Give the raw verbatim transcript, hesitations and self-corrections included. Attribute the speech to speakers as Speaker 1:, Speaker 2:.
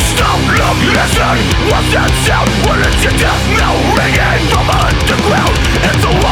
Speaker 1: Stop, look, listen. What's that sound? What is your death knell ringing from underground? It's a